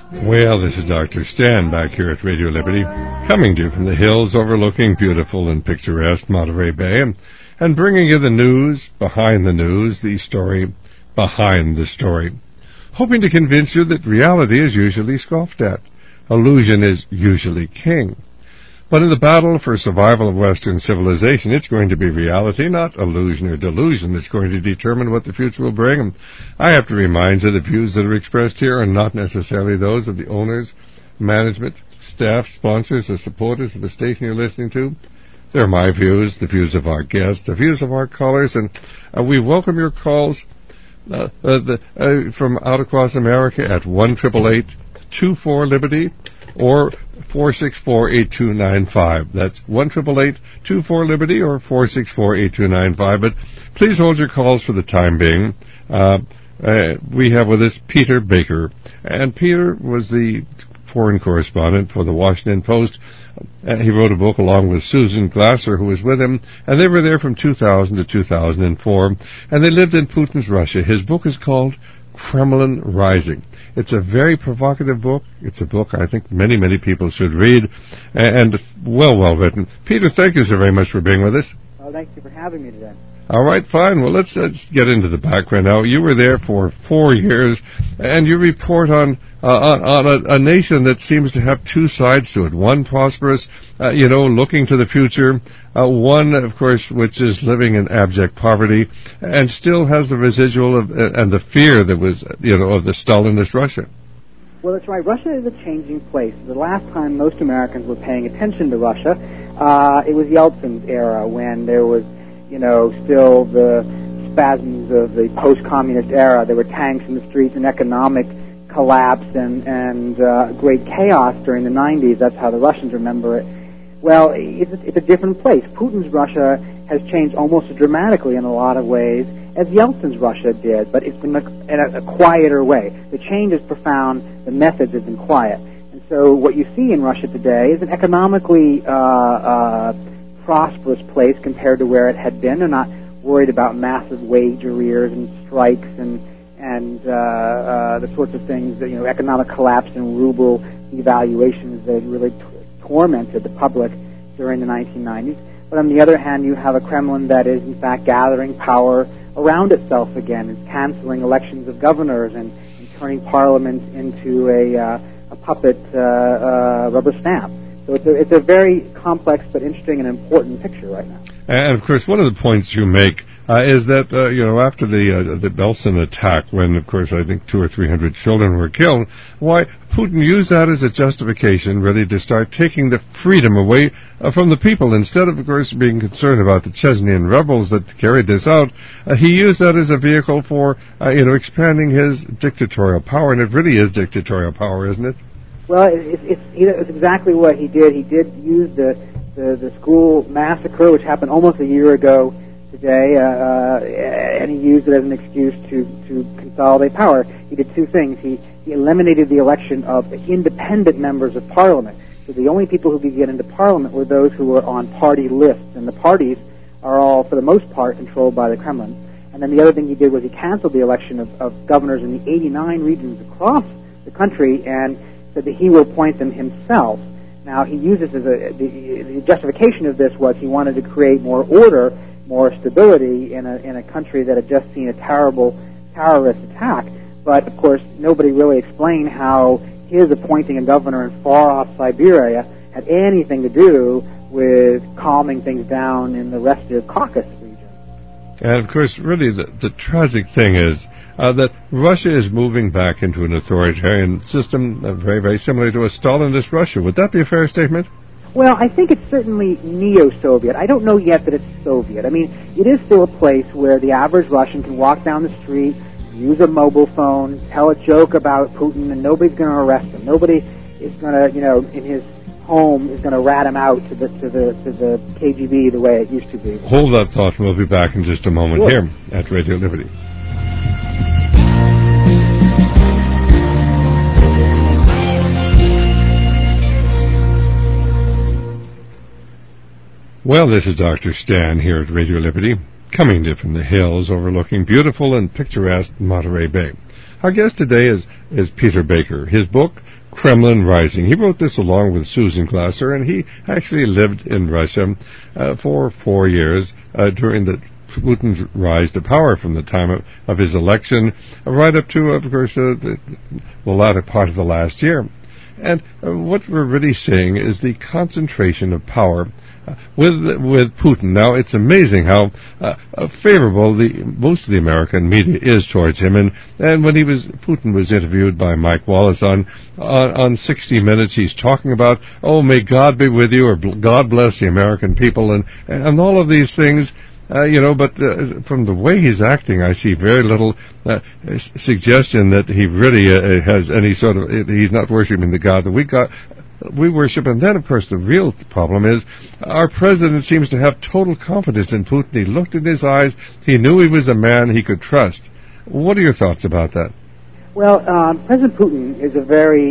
Well, this is Dr. Stan back here at Radio Liberty, coming to you from the hills overlooking beautiful and picturesque Monterey Bay, and bringing you the news, the story behind the story. Hoping to convince you that reality is usually scoffed at. Illusion is usually king. But in the battle for survival of Western civilization, it's going to be reality, not illusion or delusion, that's going to determine what the future will bring. And I have to remind you the views that are expressed here are not necessarily those of the owners, management, staff, sponsors, or supporters of the station you're listening to. They're my views, the views of our guests, the views of our callers, and we welcome your calls from out across America at 1-888-24-LIBERTY or 464-8295. That's 1-888-24-LIBERTY or 464-8295. But please hold your calls for the time being. We have with us Peter Baker. And Peter was the foreign correspondent for the Washington Post. He wrote a book along with Susan Glasser, who was with him, and they were there from 2000 to 2004, and they lived in Putin's Russia. His book is called Kremlin Rising. It's a very provocative book. It's a book I think many, many people should read, and well written. Peter, thank you so very much for being with us. Well, thank you for having me today. All right, fine. Well, let's get into the background now. You were there for 4 years, and you report on a nation that seems to have two sides to it. One prosperous, looking to the future. One, of course, which is living in abject poverty, and still has the residual of and the fear that was, of the Stalinist Russia. Well, that's right. Russia is a changing place. The last time most Americans were paying attention to Russia, it was Yeltsin's era, when there was still the spasms of the post-communist era. There were tanks in the streets and economic collapse and great chaos during the 90s. That's how the Russians remember it. Well, it's a different place. Putin's Russia has changed almost as dramatically in a lot of ways as Yeltsin's Russia did, but it's been in a quieter way. The change is profound. The methods have been quiet. And so what you see in Russia today is an economically prosperous place compared to where it had been. They're not worried about massive wage arrears and strikes and the sorts of things that, economic collapse and ruble devaluations that really tormented the public during the 1990s. But on the other hand, you have a Kremlin that is in fact gathering power around itself again, and canceling elections of governors and turning parliament into a puppet rubber stamp. So it's a very complex but interesting and important picture right now. And, of course, one of the points you make is that, after the Belsen attack, when, of course, I think 200 or 300 children were killed, why Putin used that as a justification, really, to start taking the freedom away from the people. Instead of course, being concerned about the Chechenian rebels that carried this out, he used that as a vehicle for, expanding his dictatorial power. And it really is dictatorial power, isn't it? Well, it's exactly what he did. He did use the school massacre, which happened almost a year ago today, and he used it as an excuse to consolidate power. He did two things. He eliminated the election of independent members of parliament. So the only people who could get into parliament were those who were on party lists, and the parties are all, for the most part, controlled by the Kremlin. And then the other thing he did was he canceled the election of governors in the 89 regions across the country, and said that he will appoint them himself. Now, he uses the justification of this was he wanted to create more order, more stability in a country that had just seen a terrible terrorist attack. But, of course, nobody really explained how his appointing a governor in far-off Siberia had anything to do with calming things down in the restive Caucasus region. And, of course, really the tragic thing is that Russia is moving back into an authoritarian system very, very similar to a Stalinist Russia. Would that be a fair statement? Well, I think it's certainly neo-Soviet. I don't know yet that it's Soviet. I mean, it is still a place where the average Russian can walk down the street, use a mobile phone, tell a joke about Putin, and nobody's going to arrest him. Nobody is going to, in his home, is going to rat him out to the KGB the way it used to be. Hold that thought, and we'll be back in just a moment here at Radio Liberty. Well, this is Dr. Stan here at Radio Liberty, coming to you from the hills overlooking beautiful and picturesque Monterey Bay. Our guest today is Peter Baker. His book, Kremlin Rising. He wrote this along with Susan Glasser, and he actually lived in Russia for 4 years during Putin's rise to power from the time of his election right up to, of course, the latter part of the last year. And what we're really seeing is the concentration of power with Putin. Now, it's amazing how favorable most of the American media is towards him. And when Putin was interviewed by Mike Wallace on 60 Minutes, he's talking about, oh, may God be with you, or God bless the American people, and all of these things. But from the way he's acting, I see very little suggestion that he really has any sort of, he's not worshiping the God that we worship. And then, of course, the real problem is our president seems to have total confidence in Putin. He looked in his eyes. He knew he was a man he could trust. What are your thoughts about that? Well, President Putin is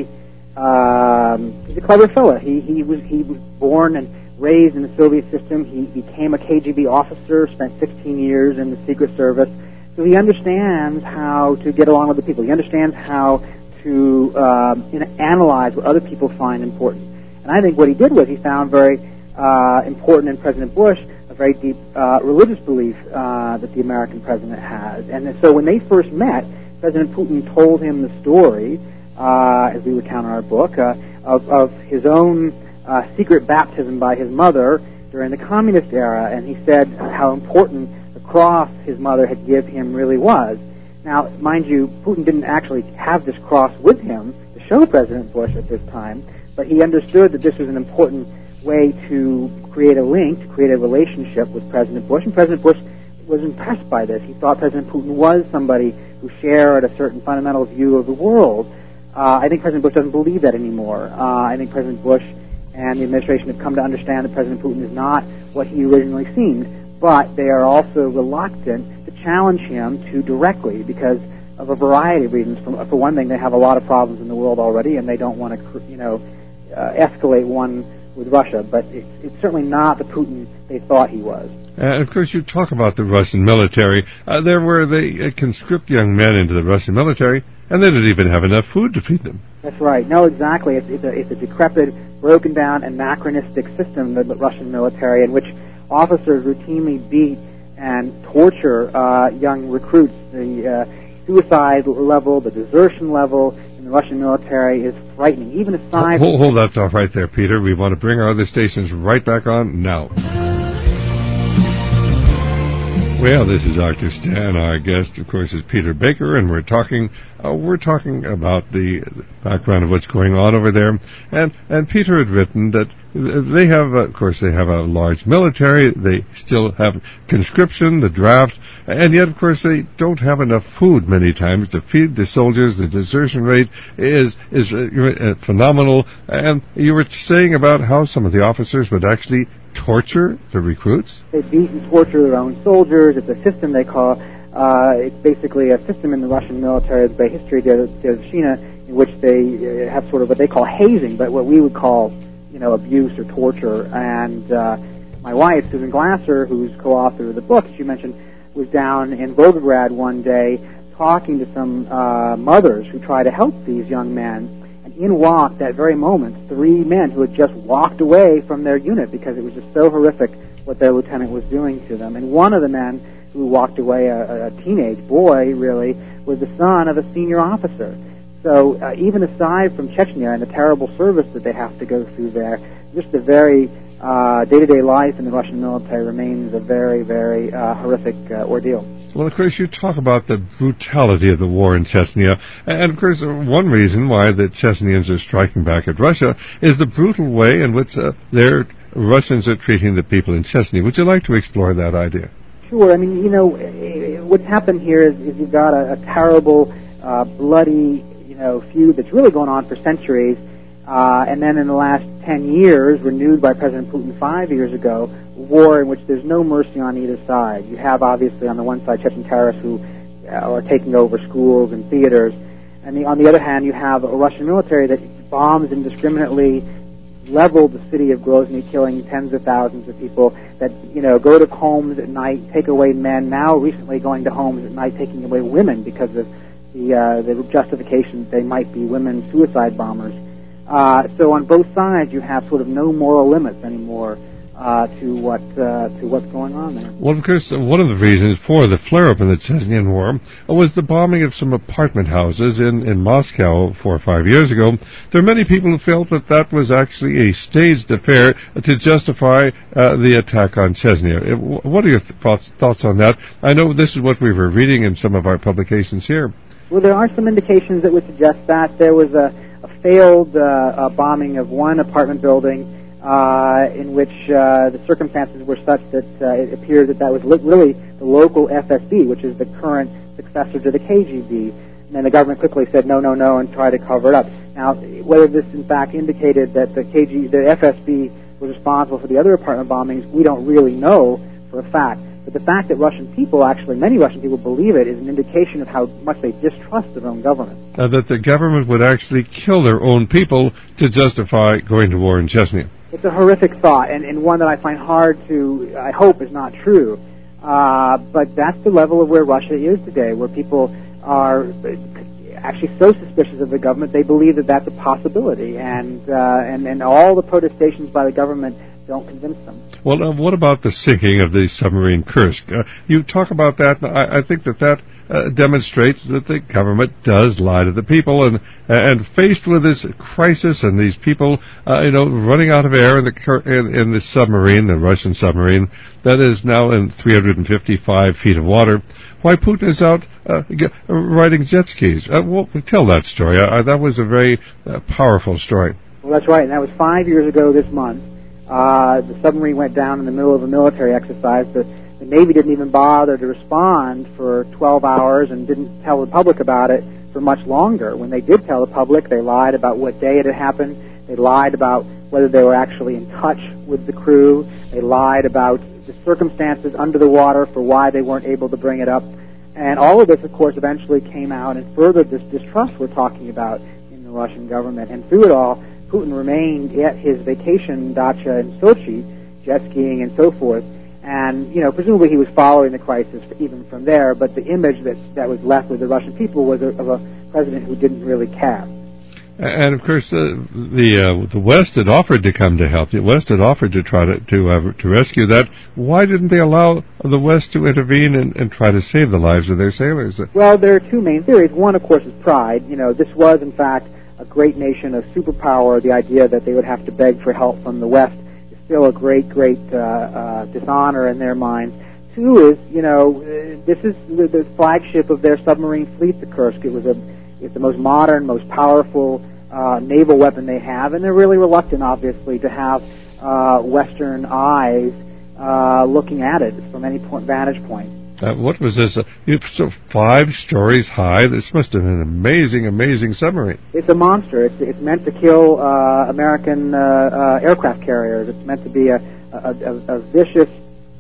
he's a clever fellow. He was born and raised in the Soviet system. He became a KGB officer, spent 16 years in the Secret Service. So he understands how to get along with the people. He understands how to analyze what other people find important. And I think what he did was he found very important in President Bush a very deep religious belief that the American president has. And so when they first met, President Putin told him the story, as we recount in our book, of his own secret baptism by his mother during the communist era, and he said how important the cross his mother had given him really was. Now, mind you, Putin didn't actually have this cross with him to show President Bush at this time, but he understood that this was an important way to create a link, to create a relationship with President Bush, and President Bush was impressed by this. He thought President Putin was somebody who shared a certain fundamental view of the world. I think President Bush doesn't believe that anymore. I think President Bush and the administration have come to understand that President Putin is not what he originally seemed, but they are also reluctant to challenge him too directly because of a variety of reasons. For one thing, they have a lot of problems in the world already, and they don't want to, escalate one with Russia. But it's certainly not the Putin they thought he was. And of course, you talk about the Russian military. They conscript young men into the Russian military, and they didn't even have enough food to feed them. That's right. No, exactly. It's a decrepit, broken down, anachronistic system, the Russian military, in which officers routinely beat and torture young recruits. The suicide level, the desertion level in the Russian military is frightening. Even aside... Hold that thought right there, Peter. We want to bring our other stations right back on now. Well, this is Dr. Stan. Our guest, of course, is Peter Baker, and we're talking about the background of what's going on over there. And Peter had written that they have a large military. They still have conscription, the draft, and yet, of course, they don't have enough food many times to feed the soldiers. The desertion rate is phenomenal. And you were saying about how some of the officers would actually torture the recruits? They beat and torture their own soldiers. It's a system they call, it's basically a system in the Russian military, by history, in which they have sort of what they call hazing, but what we would call, abuse or torture. And my wife, Susan Glasser, who's co-author of the book, as you mentioned, was down in Volgograd one day talking to some mothers who try to help these young men. In walked, that very moment, 3 men who had just walked away from their unit because it was just so horrific what their lieutenant was doing to them. And one of the men who walked away, a teenage boy, really, was the son of a senior officer. So even aside from Chechnya and the terrible service that they have to go through there, just the very day-to-day life in the Russian military remains a very, very horrific ordeal. Well, of course, you talk about the brutality of the war in Chechnya, and of course, one reason why the Chechnyans are striking back at Russia is the brutal way in which their Russians are treating the people in Chechnya. Would you like to explore that idea? Sure. I mean, what's happened here is you've got a terrible, bloody, feud that's really going on for centuries, and then in the last 10 years, renewed by President Putin 5 years ago, a war in which there's no mercy on either side. You have, obviously, on the one side, Chechen terrorists who are taking over schools and theaters, and on the other hand, you have a Russian military that bombs indiscriminately, leveled the city of Grozny, killing tens of thousands of people, that, go to homes at night, take away men, now recently going to homes at night, taking away women because of the justification that they might be women suicide bombers. So on both sides, you have sort of no moral limits anymore to what's going on there. Well, of course, one of the reasons for the flare-up in the Chechenian War was the bombing of some apartment houses in Moscow 4 or 5 years ago. There are many people who felt that was actually a staged affair to justify the attack on Chechnya. What are your thoughts on that? I know this is what we were reading in some of our publications here. Well, there are some indications that would suggest that. There was a failed bombing of one apartment building in which the circumstances were such that it appeared that was really the local FSB, which is the current successor to the KGB. And then the government quickly said no, and tried to cover it up. Now, whether this in fact indicated that the FSB was responsible for the other apartment bombings, we don't really know for a fact. But the fact that many Russian people believe it is an indication of how much they distrust their own government. That the government would actually kill their own people to justify going to war in Chechnya. It's a horrific thought, and one that I find I hope is not true. But that's the level of where Russia is today, where people are actually so suspicious of the government, they believe that that's a possibility, and all the protestations by the government don't convince them. Well, what about the sinking of the submarine Kursk? You talk about that, and I think that demonstrates that the government does lie to the people, and faced with this crisis and these people, running out of air in the submarine, the Russian submarine, that is now in 355 feet of water, why Putin is out riding jet skis. Tell that story. That was a very powerful story. Well, that's right, and that was 5 years ago this month. The submarine went down in the middle of a military exercise. The Navy didn't even bother to respond for 12 hours and didn't tell the public about it for much longer. When they did tell the public, they lied about what day it had happened. They lied about whether they were actually in touch with the crew. They lied about the circumstances under the water for why they weren't able to bring it up. And all of this, of course, eventually came out and furthered this distrust we're talking about in the Russian government. And through it all, Putin remained at his vacation dacha in Sochi, jet skiing and so forth. And, presumably he was following the crisis even from there, but the image that was left with the Russian people was of a president who didn't really care. And of course, the West had offered to come to help. The West had offered to try to rescue that. Why didn't they allow the West to intervene and try to save the lives of their sailors? Well, there are two main theories. One, of course, is pride. This was, in fact, a great nation, a superpower. The idea that they would have to beg for help from the West is still a great dishonor in their minds. Two is, this is the flagship of their submarine fleet, the Kursk. It's the most modern, most powerful naval weapon they have, and they're really reluctant, obviously, to have Western eyes looking at it from any vantage point. What was this? 5 stories high. This must have been an amazing submarine. It's a monster. It's meant to kill American aircraft carriers. It's meant to be a vicious,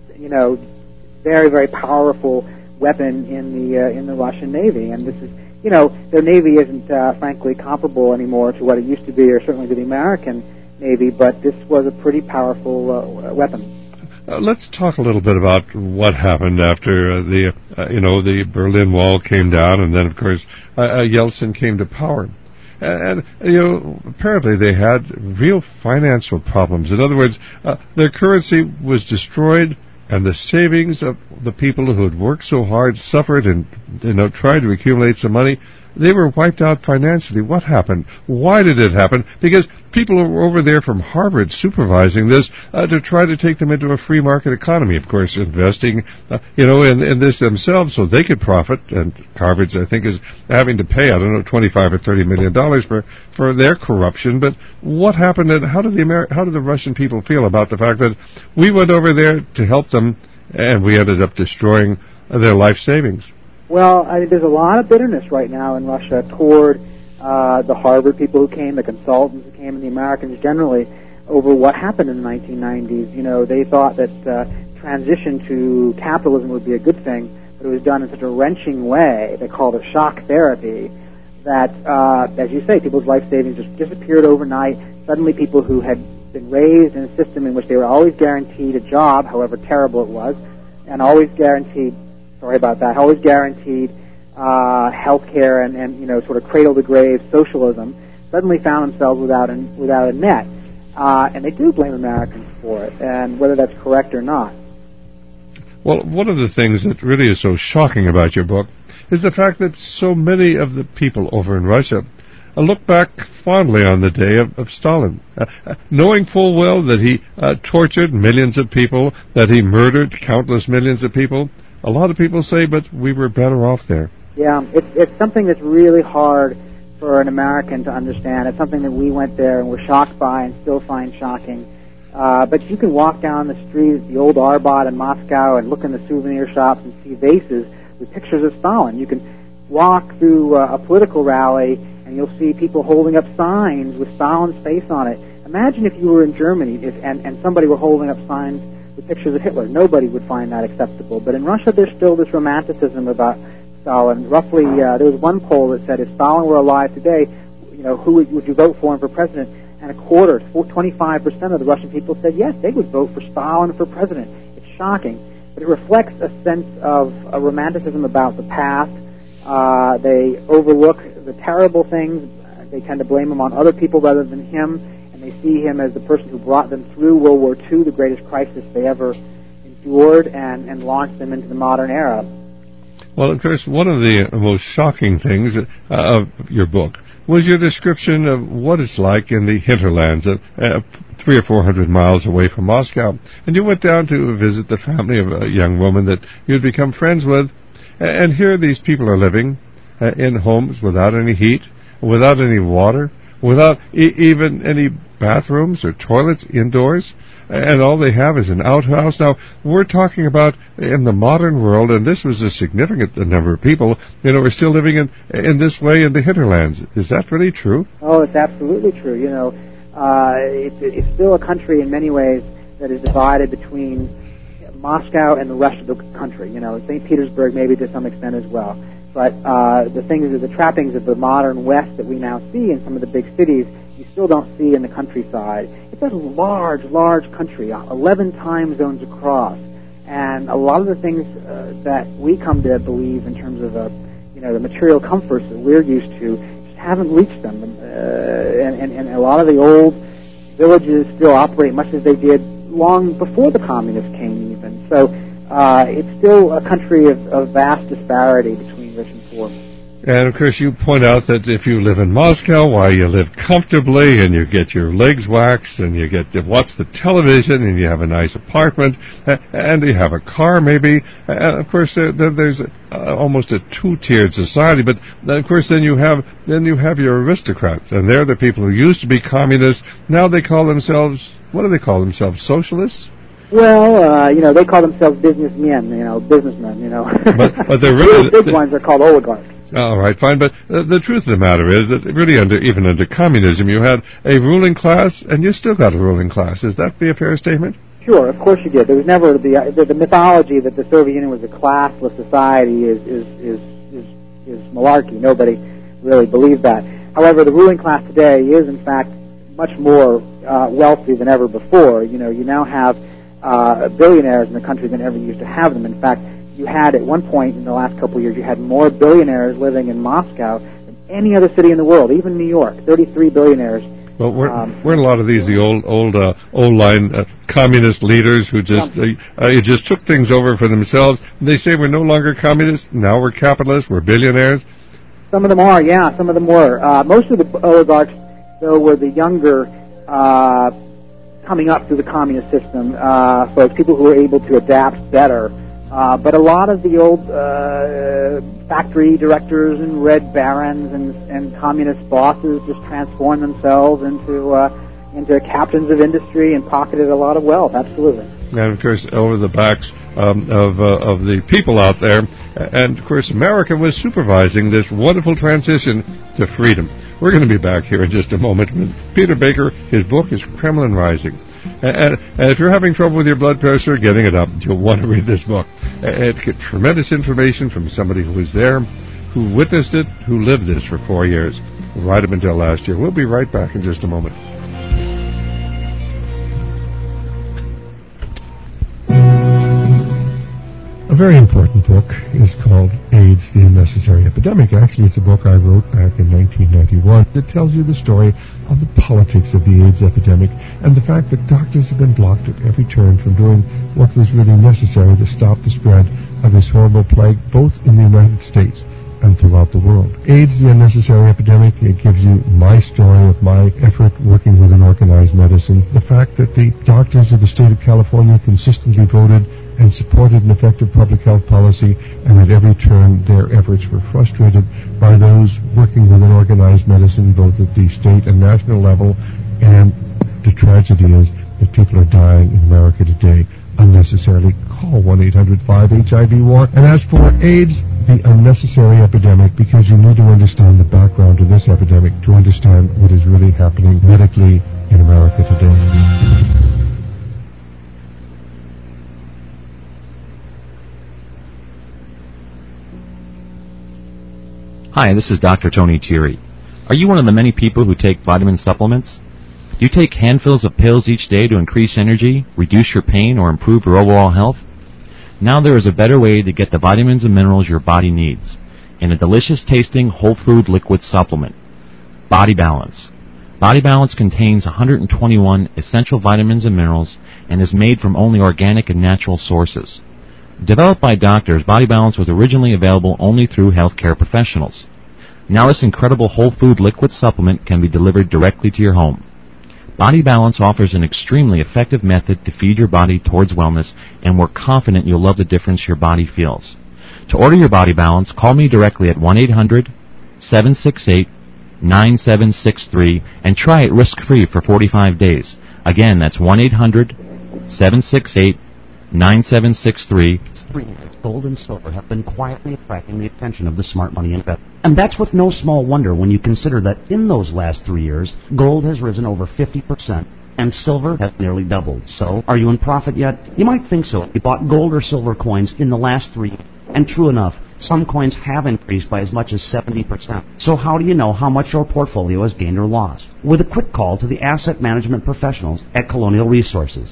very, very powerful weapon in the Russian Navy. And this is, their Navy isn't frankly comparable anymore to what it used to be, or certainly to the American Navy. But this was a pretty powerful weapon. Let's talk a little bit about what happened after the Berlin Wall came down, and then, of course, Yeltsin came to power. And apparently they had real financial problems. In other words, their currency was destroyed, and the savings of the people who had worked so hard, suffered, and tried to accumulate some money, they were wiped out financially. What happened? Why did it happen? Because people were over there from Harvard supervising this to try to take them into a free market economy, of course, investing, in this themselves so they could profit. And Harvard, I think, is having to pay, $25 or $30 million for their corruption. But what happened, and how did the Russian people feel about the fact that we went over there to help them, and we ended up destroying their life savings? Well, there's a lot of bitterness right now in Russia toward the Harvard people who came, the consultants who came, and the Americans generally over what happened in the 1990s. They thought that transition to capitalism would be a good thing, but it was done in such a wrenching way. They called it shock therapy. That, as you say, people's life savings just disappeared overnight. Suddenly people who had been raised in a system in which they were always guaranteed a job, however terrible it was, and always guaranteed health care and sort of cradle-to-grave socialism, suddenly found themselves without a net. And they do blame Americans for it, and whether that's correct or not. Well, one of the things that really is so shocking about your book is the fact that so many of the people over in Russia look back fondly on the day of Stalin, knowing full well that he tortured millions of people, that he murdered countless millions of people. A lot of people say, but we were better off there. Yeah, it's something that's really hard for an American to understand. It's something that we went there and were shocked by and still find shocking. But you can walk down the street at the old Arbat in Moscow and look in the souvenir shops and see vases with pictures of Stalin. You can walk through a political rally and you'll see people holding up signs with Stalin's face on it. Imagine if you were in Germany and somebody were holding up signs with pictures of Hitler. Nobody would find that acceptable. But in Russia, there's still this romanticism about Stalin. Roughly, there was one poll that said if Stalin were alive today, who would you vote for him for president? And 25% of the Russian people said yes, they would vote for Stalin for president. It's shocking, but it reflects a sense of a romanticism about the past. They overlook the terrible things. They tend to blame him on other people rather than him, and they see him as the person who brought them through World War II, the greatest crisis they ever endured, and launched them into the modern era. Well, of course, one of the most shocking things of your book was your description of what it's like in the hinterlands, 300 or 400 miles away from Moscow. And you went down to visit the family of a young woman that you'd become friends with. And here these people are living in homes without any heat, without any water, without even any bathrooms or toilets indoors. And all they have is an outhouse. Now, we're talking about in the modern world, and this was a significant number of people, are still living in this way in the hinterlands. Is that really true? Oh, it's absolutely true. It's still a country in many ways that is divided between Moscow and the rest of the country. St. Petersburg maybe to some extent as well. But the trappings of the modern West that we now see in some of the big cities, you still don't see in the countryside. It's a large, large country, 11 time zones across, and a lot of the things that we come to believe in terms of the material comforts that we're used to just haven't reached them, and a lot of the old villages still operate much as they did long before the communists came even. So it's still a country of vast disparity between rich and poor. And, of course, you point out that if you live in Moscow, why, you live comfortably and you get your legs waxed and you get to watch the television and you have a nice apartment and you have a car maybe. And, of course, there's almost a two-tiered society. But, of course, then you have your aristocrats. And they're the people who used to be communists. Now they call themselves, what do they call themselves, socialists? Well, they call themselves businessmen, businessmen, But they're really... The big ones are called oligarchs. All right, fine, but the truth of the matter is that really even under communism you had a ruling class, and you still got a ruling class. Is that be a fair statement? Sure, of course you did. There was never the mythology that the Soviet Union was a classless society is malarkey. Nobody really believed that. However, the ruling class today is in fact much more wealthy than ever before. You now have billionaires in the country than ever used to have them. In fact, you had at one point in the last couple of years, you had more billionaires living in Moscow than any other city in the world, even New York. 33 billionaires. Well, weren't a lot of these the old line communist leaders who just took things over for themselves? They say we're no longer communists, now we're capitalists, we're billionaires. Some of them are, yeah, some of them were. Most of the oligarchs, though, were the younger coming up through the communist system folks, people who were able to adapt better. But a lot of the old factory directors and red barons and communist bosses just transformed themselves into captains of industry and pocketed a lot of wealth. Absolutely. And of course, over the backs of the people out there, and of course, America was supervising this wonderful transition to freedom. We're going to be back here in just a moment with Peter Baker. His book is Kremlin Rising. And if you're having trouble with your blood pressure, getting it up, you'll want to read this book. It's got tremendous information from somebody who was there, who witnessed it, who lived this for 4 years, right up until last year. We'll be right back in just a moment. very important book is called AIDS, the Unnecessary Epidemic. Actually, it's a book I wrote back in 1991 that tells you the story of the politics of the AIDS epidemic and the fact that doctors have been blocked at every turn from doing what was really necessary to stop the spread of this horrible plague, both in the United States and throughout the world. AIDS, the Unnecessary Epidemic, it gives you my story of my effort working with an organized medicine. The fact that the doctors of the state of California consistently voted and supported an effective public health policy, and at every turn their efforts were frustrated by those working with an organized medicine, both at the state and national level. And the tragedy is that people are dying in America today unnecessarily. Call 1-800-5-HIV-WAR and ask for AIDS, the Unnecessary Epidemic, because you need to understand the background to this epidemic to understand what is really happening medically in America today. Hi, this is Dr. Tony Thierry. Are you one of the many people who take vitamin supplements? Do you take handfuls of pills each day to increase energy, reduce your pain, or improve your overall health? Now there is a better way to get the vitamins and minerals your body needs in a delicious-tasting whole food liquid supplement, Body Balance. Body Balance contains 121 essential vitamins and minerals and is made from only organic and natural sources. Developed by doctors, Body Balance was originally available only through healthcare professionals. Now this incredible whole food liquid supplement can be delivered directly to your home. Body Balance offers an extremely effective method to feed your body towards wellness, and we're confident you'll love the difference your body feels. To order your Body Balance, call me directly at 1-800-768-9763 and try it risk-free for 45 days. Again, that's 1-800-768-9763. Gold and silver have been quietly attracting the attention of the smart money investor. And that's with no small wonder when you consider that in those last 3 years, gold has risen over 50% and silver has nearly doubled. So, are you in profit yet? You might think so if you bought gold or silver coins in the last 3 years. And true enough, some coins have increased by as much as 70%. So how do you know how much your portfolio has gained or lost? With a quick call to the asset management professionals at Colonial Resources.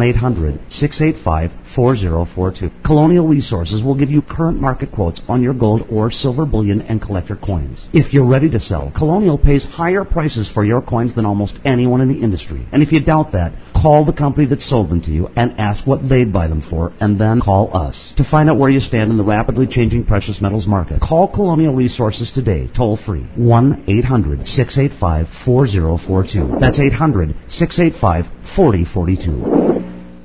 1-800-685-4042. Colonial Resources will give you current market quotes on your gold or silver bullion and collector coins. If you're ready to sell, Colonial pays higher prices for your coins than almost anyone in the industry. And if you doubt that, call the company that sold them to you and ask what they'd buy them for, and then call us. To find out where you stand in the rapidly changing precious metals market, call Colonial Resources today, toll free, 1-800-685-4042. That's 800-685-4042.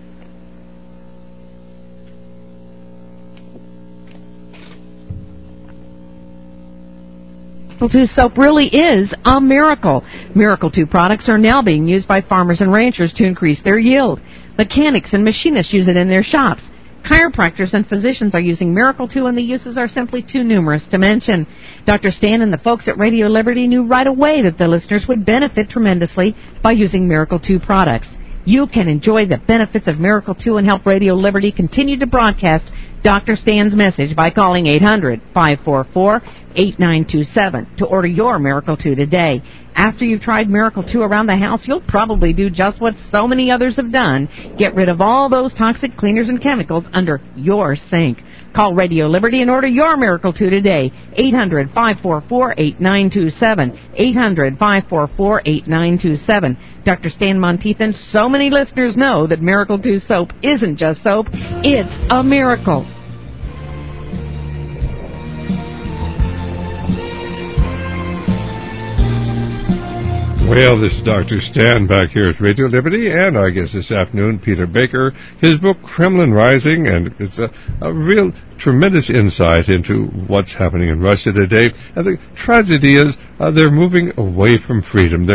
Miracle 2 soap really is a miracle. Miracle 2 products are now being used by farmers and ranchers to increase their yield. Mechanics and machinists use it in their shops. Chiropractors and physicians are using Miracle 2, and the uses are simply too numerous to mention. Dr. Stan and the folks at Radio Liberty knew right away that the listeners would benefit tremendously by using Miracle 2 products. You can enjoy the benefits of Miracle 2 and help Radio Liberty continue to broadcast Dr. Stan's message by calling 800-544-8927 to order your Miracle 2 today. After you've tried Miracle 2 around the house, you'll probably do just what so many others have done. Get rid of all those toxic cleaners and chemicals under your sink. Call Radio Liberty and order your Miracle 2 today. 800-544-8927. 800-544-8927. Dr. Stan Monteith and so many listeners know that Miracle 2 soap isn't just soap, it's a miracle. Well, this is Dr. Stan back here at Radio Liberty, and our guest this afternoon, Peter Baker. His book, Kremlin Rising, and it's a real tremendous insight into what's happening in Russia today. And the tragedy is they're moving away from freedom.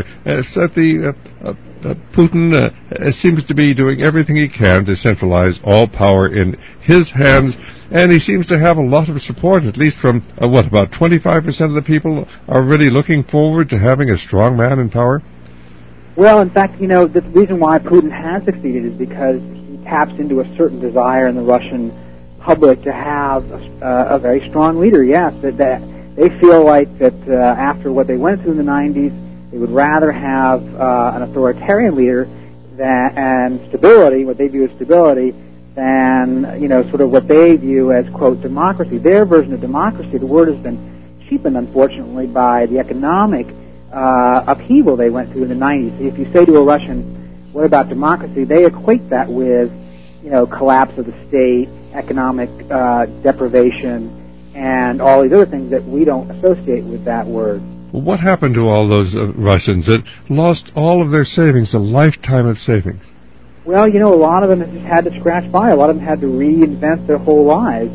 Putin seems to be doing everything he can to centralize all power in his hands, and he seems to have a lot of support, at least from, about 25% of the people are really looking forward to having a strong man in power? Well, in fact, the reason why Putin has succeeded is because he taps into a certain desire in the Russian public to have a very strong leader, yes, that they feel like that after what they went through in the 90s, they would rather have an authoritarian leader and stability, what they view as stability, than, sort of what they view as, quote, democracy. Their version of democracy, the word has been cheapened, unfortunately, by the economic upheaval they went through in the 90s. So if you say to a Russian, what about democracy, they equate that with, collapse of the state, economic deprivation, and all these other things that we don't associate with that word. Well, what happened to all those Russians that lost all of their savings, a lifetime of savings? Well, a lot of them have just had to scratch by. A lot of them had to reinvent their whole lives.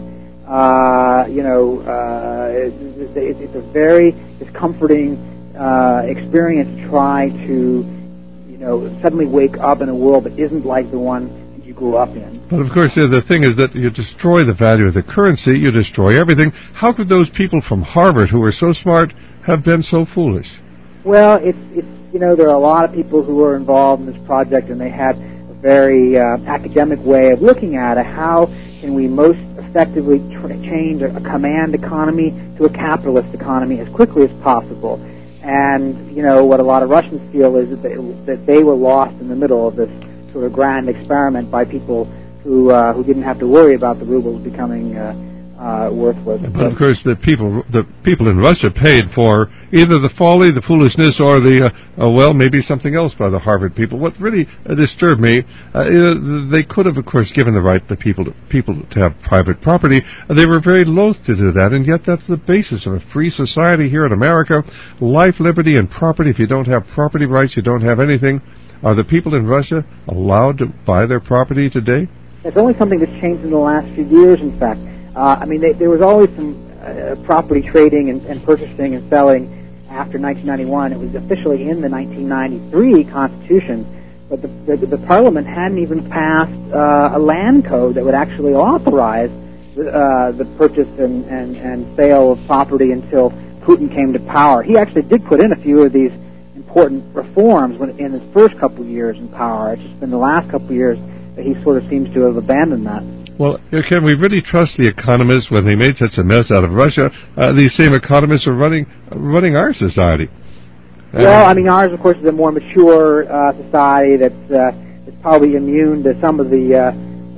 It's a very discomforting experience to try to, suddenly wake up in a world that isn't like the one that you grew up in. But of course, the thing is that you destroy the value of the currency, you destroy everything. How could those people from Harvard who were so smart have been so foolish? Well, it's there are a lot of people who are involved in this project, and they had a very academic way of looking at it. How can we most effectively change a command economy to a capitalist economy as quickly as possible? And, what a lot of Russians feel is that they were lost in the middle of this sort of grand experiment by people who didn't have to worry about the rubles becoming worthless. But of course, the people in Russia paid for either the folly, the foolishness, or the maybe something else by the Harvard people. What really disturbed me, they could have, of course, given the right to people to have private property. They were very loath to do that, and yet that's the basis of a free society here in America: life, liberty, and property. If you don't have property rights, you don't have anything. Are the people in Russia allowed to buy their property today? It's only something that's changed in the last few years, in fact. There was always some property trading and purchasing and selling after 1991. It was officially in the 1993 Constitution, but the Parliament hadn't even passed a land code that would actually authorize the purchase and sale of property until Putin came to power. He actually did put in a few of these important reforms in his first couple of years in power. It's just been the last couple of years that he sort of seems to have abandoned that. Well, can we really trust the economists when they made such a mess out of Russia? These same economists are running our society. Well, ours, of course, is a more mature society that's probably immune to some of the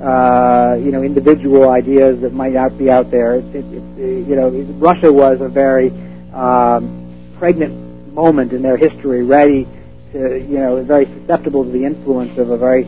individual ideas that might be out there. Russia was a very pregnant moment in their history, ready to, very susceptible to the influence of a very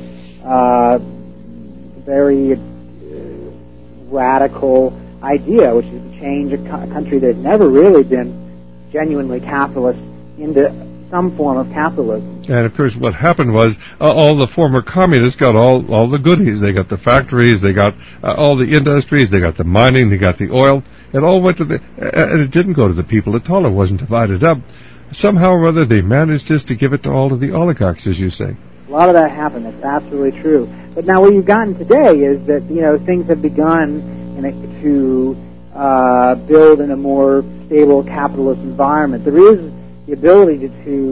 radical idea, which is to change a country that had never really been genuinely capitalist into some form of capitalism. And of course, what happened was all the former communists got all the goodies. They got the factories, they got all the industries, they got the mining, they got the oil. It all went to and it didn't go to the people at all. It wasn't divided up. Somehow or other, they managed just to give it to all of the oligarchs, as you say. A lot of that happened. That's absolutely true. But now where you've gotten today is that, things have begun to build in a more stable capitalist environment. There is the ability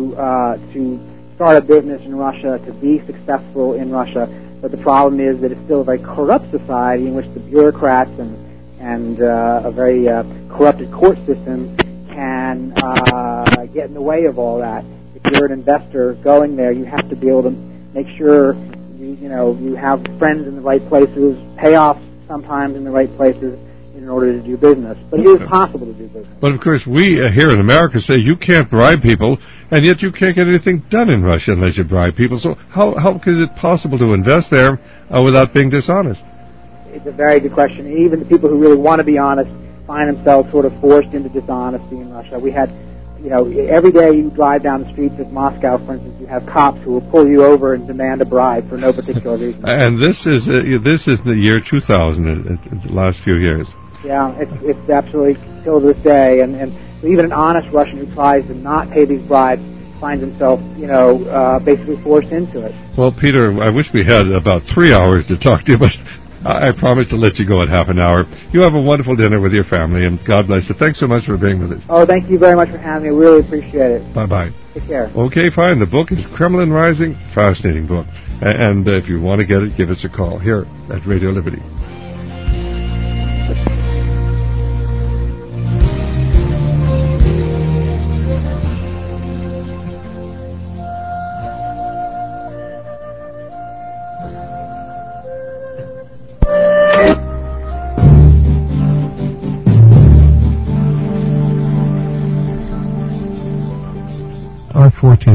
to start a business in Russia, to be successful in Russia, but the problem is that it's still a very corrupt society in which the bureaucrats and a very corrupted court system can get in the way of all that. If you're an investor going there, you have to be able to make sure you have friends in the right places, payoffs sometimes in the right places in order to do business. But it is possible to do business. But of course, we here in America say you can't bribe people, and yet you can't get anything done in Russia unless you bribe people. So how is it possible to invest there without being dishonest? It's a very good question. And even the people who really want to be honest find themselves sort of forced into dishonesty in Russia. We had, every day you drive down the streets of Moscow, for instance, you have cops who will pull you over and demand a bribe for no particular reason. And this is the year 2000, the last few years. Yeah, it's absolutely till this day, and even an honest Russian who tries to not pay these bribes finds himself, basically forced into it. Well, Peter, I wish we had about 3 hours to talk to you, but I promise to let you go at half an hour. You have a wonderful dinner with your family, and God bless you. Thanks so much for being with us. Oh, thank you very much for having me. I really appreciate it. Bye-bye. Take care. Okay, fine. The book is Kremlin Rising. Fascinating book. And if you want to get it, give us a call here at Radio Liberty.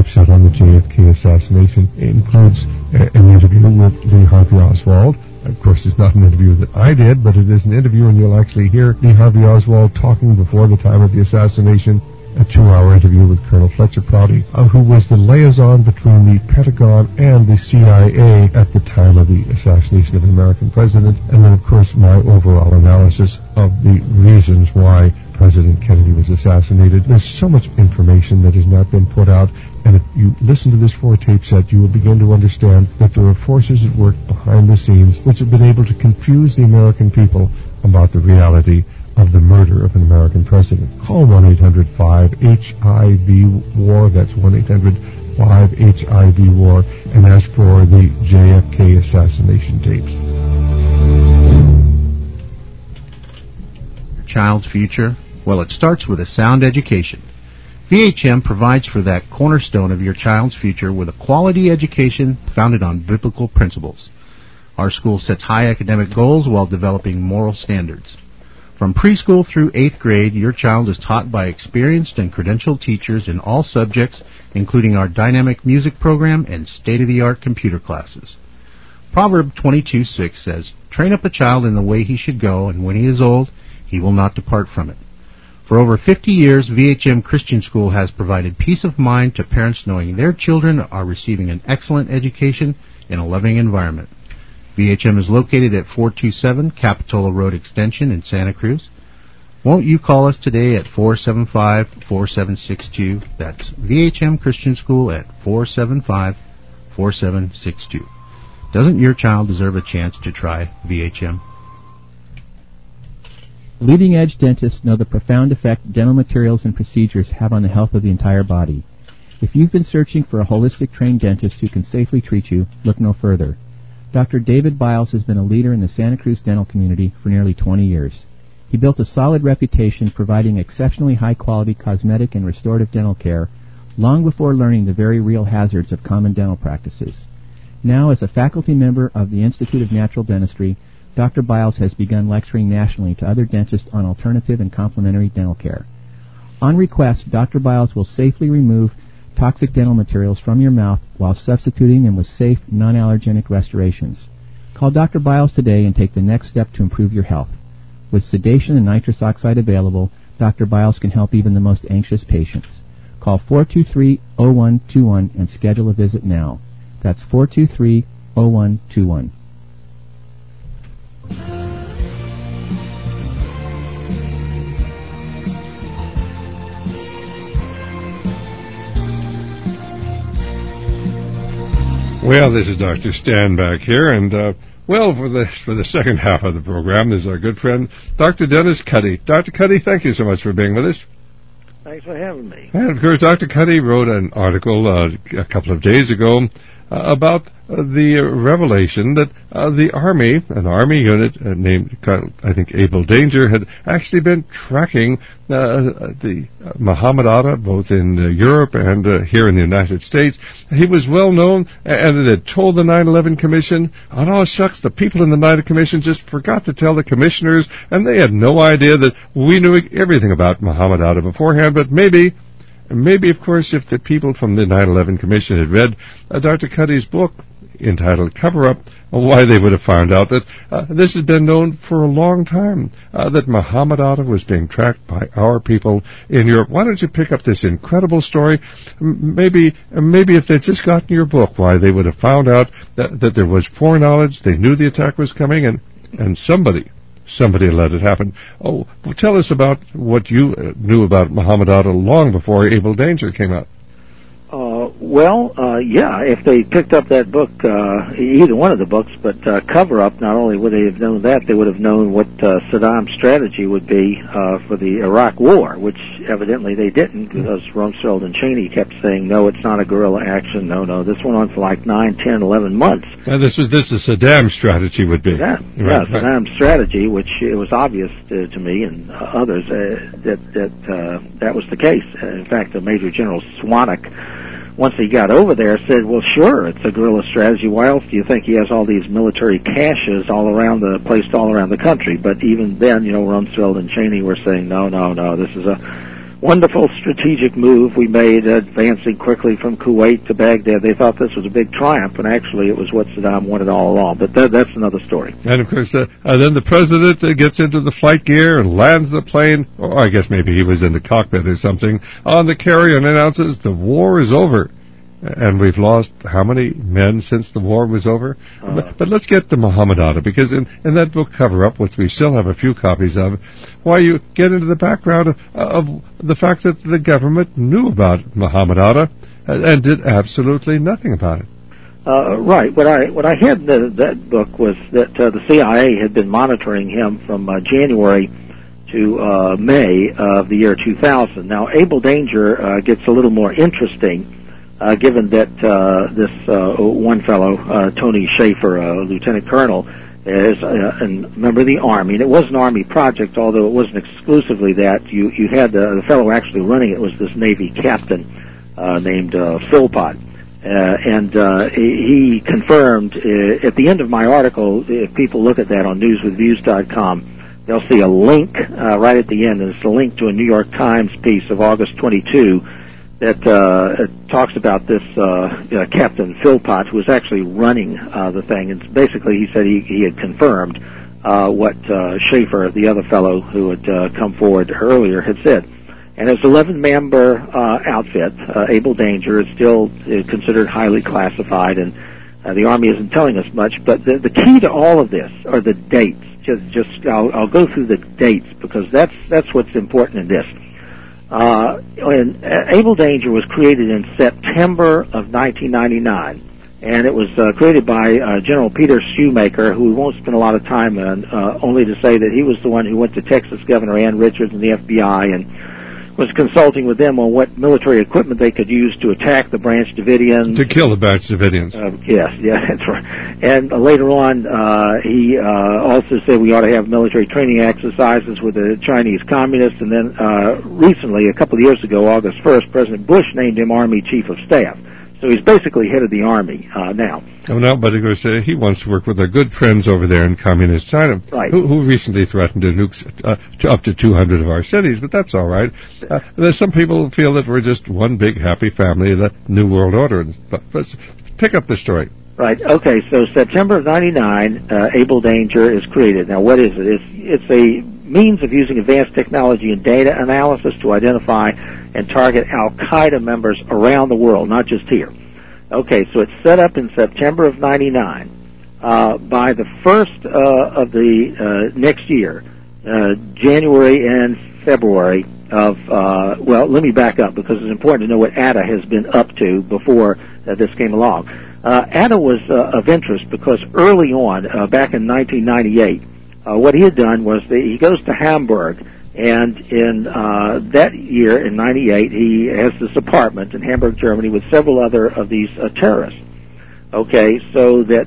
typeset on the JFK assassination includes an interview with Lee Harvey Oswald. Of course, it's not an interview that I did, but it is an interview, and you'll actually hear Lee Harvey Oswald talking before the time of the assassination, a 2-hour interview with Colonel Fletcher Prouty, who was the liaison between the Pentagon and the CIA at the time of the assassination of an American president, and then, of course, my overall analysis of the reasons why President Kennedy was assassinated. There's so much information that has not been put out, and if you listen to this 4-tape set, you will begin to understand that there are forces at work behind the scenes which have been able to confuse the American people about the reality of the murder of an American president. Call 1-800-5-HIV-WAR, that's 1-800-5-HIV-WAR, and ask for the JFK assassination tapes. Your child's future? Well, it starts with a sound education. VHM provides for that cornerstone of your child's future with a quality education founded on biblical principles. Our school sets high academic goals while developing moral standards. From preschool through 8th grade, your child is taught by experienced and credentialed teachers in all subjects, including our dynamic music program and state-of-the-art computer classes. Proverb 22:6 says, "Train up a child in the way he should go, and when he is old, he will not depart from it." For over 50 years, VHM Christian School has provided peace of mind to parents knowing their children are receiving an excellent education in a loving environment. VHM is located at 427 Capitola Road Extension in Santa Cruz. Won't you call us today at 475-4762? That's VHM Christian School at 475-4762. Doesn't your child deserve a chance to try VHM? Leading-edge dentists know the profound effect dental materials and procedures have on the health of the entire body. If you've been searching for a holistic trained dentist who can safely treat you, look no further. Dr. David Biles has been a leader in the Santa Cruz dental community for nearly 20 years. He built a solid reputation providing exceptionally high-quality cosmetic and restorative dental care long before learning the very real hazards of common dental practices. Now, as a faculty member of the Institute of Natural Dentistry, Dr. Biles has begun lecturing nationally to other dentists on alternative and complementary dental care. On request, Dr. Biles will safely remove toxic dental materials from your mouth while substituting them with safe, non-allergenic restorations. Call Dr. Biles today and take the next step to improve your health. With sedation and nitrous oxide available, Dr. Biles can help even the most anxious patients. Call 423-0121 and schedule a visit now. That's 423-0121. Well, this is Dr. Stan back here, and for the second half of the program, there's our good friend, Dr. Dennis Cuddy. Dr. Cuddy, thank you so much for being with us. Thanks for having me. And, of course, Dr. Cuddy wrote an article a couple of days ago about the revelation that the Army, an Army unit named, I think, Able Danger, had actually been tracking the Muhammad Atta, both in Europe and here in the United States. He was well known, and it had told the 9/11 Commission, and oh shucks, the people in the 9/11 Commission just forgot to tell the commissioners, and they had no idea that we knew everything about Muhammad Atta beforehand, but maybe, of course, if the people from the 9/11 Commission had read Dr. Cuddy's book entitled Cover Up, why they would have found out that this had been known for a long time, that Muhammad Atta was being tracked by our people in Europe. Why don't you pick up this incredible story? Maybe if they'd just gotten your book, why they would have found out that there was foreknowledge, they knew the attack was coming, and somebody let it happen. Oh, well, tell us about what you knew about Muhammad Atta long before Able Danger came out. If they picked up that book, either one of the books, but Cover Up, not only would they have known that, they would have known what Saddam's strategy would be for the Iraq War, which evidently they didn't, because Rumsfeld and Cheney kept saying, no, it's not a guerrilla action, no. This went on for like 9, 10, 11 months. This is Saddam's strategy would be. Yeah, Saddam's strategy, which it was obvious to me and others that was the case. In fact, Major General Swanwick, once he got over there, said, well, sure, it's a guerrilla strategy. Why else do you think he has all these military caches placed all around the country? But even then, Rumsfeld and Cheney were saying, no, this is a wonderful strategic move we made, advancing quickly from Kuwait to Baghdad. They thought this was a big triumph, and actually it was what Saddam wanted all along. But that's another story. And, of course, then the president gets into the flight gear and lands the plane, or I guess maybe he was in the cockpit or something, on the carrier and announces the war is over. And we've lost how many men since the war was over? But let's get to Muhammad Atta, because in that book, Cover Up, which we still have a few copies of, why you get into the background of the fact that the government knew about Muhammad Atta and did absolutely nothing about it. Right. What I had in that book was that the CIA had been monitoring him from January to May of the year 2000. Now, Able Danger gets a little more interesting, given that this one fellow, Tony Schaefer, lieutenant colonel, is a member of the Army. And it was an Army project, although it wasn't exclusively that. You had the fellow actually running it was this Navy captain named Philpott. And he confirmed, at the end of my article, if people look at that on newswithviews.com, they'll see a link right at the end, and it's a link to a New York Times piece of August 22 that talks about this Captain Philpott, who was actually running the thing. And basically he said he had confirmed what Schaefer, the other fellow who had come forward earlier, had said. And it's an 11-member outfit. Able Danger is still considered highly classified, and the Army isn't telling us much. But the key to all of this are the dates. I'll go through the dates, because that's what's important in this. And Able Danger was created in September of 1999, and it was created by General Peter Shoemaker, who we won't spend a lot of time on, only to say that he was the one who went to Texas Governor Ann Richards and the FBI and was consulting with them on what military equipment they could use to attack the Branch Davidians. To kill the Branch Davidians. Yes, that's right. And later on, he also said we ought to have military training exercises with the Chinese communists. And then recently, a couple of years ago, August 1st, President Bush named him Army Chief of Staff. So he's basically head of the Army now. Oh, no, but of course, he wants to work with our good friends over there in Communist China, right, who recently threatened to nuke to up to 200 of our cities, but that's all right. There's some people who feel that we're just one big happy family in the New World Order. But let's pick up the story. Right, okay, so September of 99, Able Danger is created. Now, what is it? It's a means of using advanced technology and data analysis to identify and target Al-Qaeda members around the world, not just here. Okay, so it's set up in September of 99. By the first of the next year, January and February of, well, let me back up, because it's important to know what Atta has been up to before this came along. Atta was of interest because early on, back in 1998, what he had done was he goes to Hamburg, and in that year, in 98, he has this apartment in Hamburg, Germany, with several other of these terrorists. Okay, so that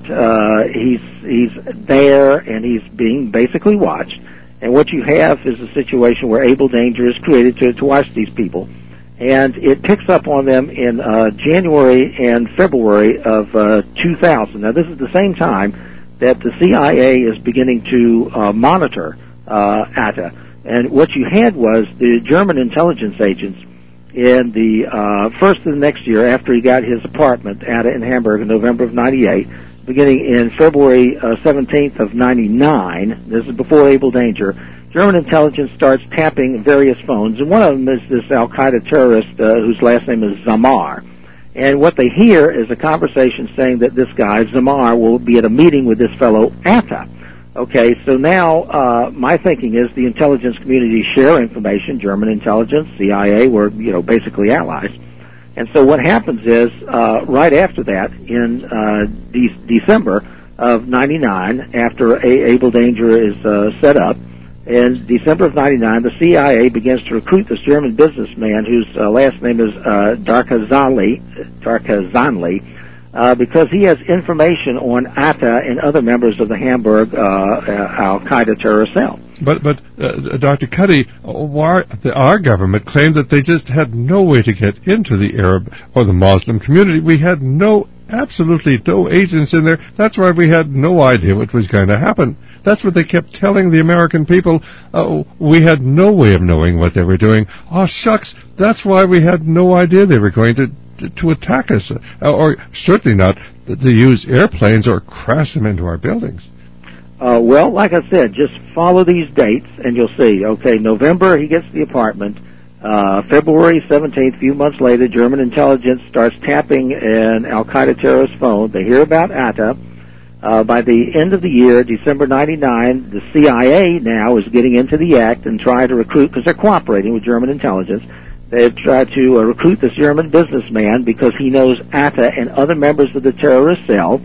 he's there, and he's being basically watched. And what you have is a situation where Able Danger is created to watch these people. And it picks up on them in January and February of 2000. Now, this is the same time that the CIA is beginning to monitor Atta. And what you had was the German intelligence agents in the first of the next year, after he got his apartment, Atta in Hamburg, in November of 98, beginning in February 17th of 99, this is before Able Danger, German intelligence starts tapping various phones, and one of them is this Al-Qaeda terrorist whose last name is Zamar. And what they hear is a conversation saying that this guy, Zamar, will be at a meeting with this fellow, Atta. Okay, so now my thinking is the intelligence community share information, German intelligence, CIA, were, basically allies. And so what happens is, right after that, in December of 99, after Able Danger is set up, in December of 99, the CIA begins to recruit this German businessman whose last name is Darkhazanli, because he has information on Atta and other members of the Hamburg Al-Qaeda terrorist cell. But Dr. Cuddy, our government claimed that they just had no way to get into the Arab or the Muslim community. We had absolutely no agents in there. That's why we had no idea what was going to happen. That's what they kept telling the American people. We had no way of knowing what they were doing. Oh, shucks, that's why we had no idea they were going to attack us, or certainly not to use airplanes or crash them into our buildings. Well, like I said, just follow these dates, and you'll see. Okay, November, he gets the apartment. February 17th, a few months later, German intelligence starts tapping an al-Qaeda terrorist phone. They hear about Atta. By the end of the year, December 99, the CIA now is getting into the act and trying to recruit, because they're cooperating with German intelligence. They've tried to recruit this German businessman because he knows Atta and other members of the terrorist cell.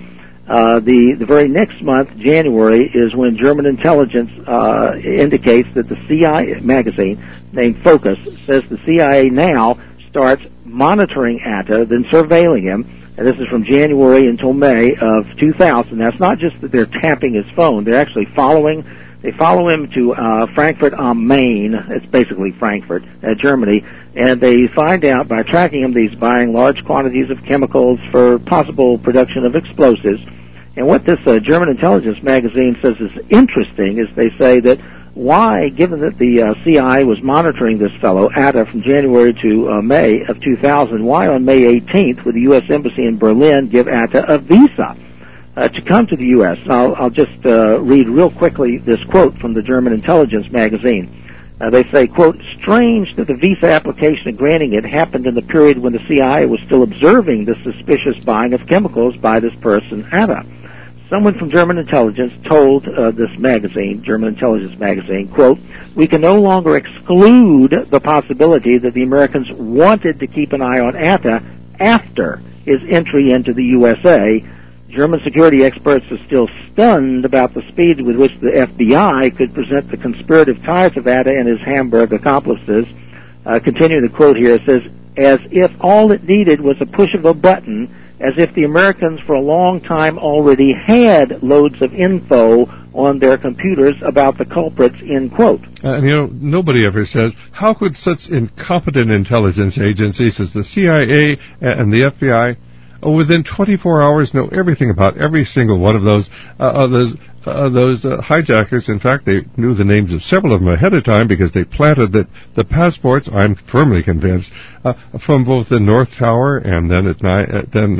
The very next month, January, is when German intelligence indicates that the CIA magazine named Focus says the CIA now starts monitoring Atta, then surveilling him. And this is from January until May of 2000. Now, it's not just that they're tapping his phone. They're actually following. They follow him to Frankfurt am Main. It's basically Frankfurt, Germany. And they find out by tracking him that he's buying large quantities of chemicals for possible production of explosives. And what this German intelligence magazine says is interesting is they say that why, given that the CIA was monitoring this fellow, Atta, from January to May of 2000, why on May 18th would the U.S. Embassy in Berlin give Atta a visa to come to the U.S.? I'll just read real quickly this quote from the German intelligence magazine. They say, quote, strange that the visa application and granting it happened in the period when the CIA was still observing the suspicious buying of chemicals by this person, Atta. Someone from German intelligence told this magazine, German intelligence magazine, quote, we can no longer exclude the possibility that the Americans wanted to keep an eye on Atta after his entry into the USA. German security experts are still stunned about the speed with which the FBI could present the conspirative ties of Atta and his Hamburg accomplices. Continuing the quote here, it says, as if all it needed was a push of a button, as if the Americans for a long time already had loads of info on their computers about the culprits, end quote. And, nobody ever says, how could such incompetent intelligence agencies as the CIA and the FBI within 24 hours know everything about every single one of those hijackers? In fact, they knew the names of several of them ahead of time because they planted the passports, I'm firmly convinced, from both the North Tower and then at night,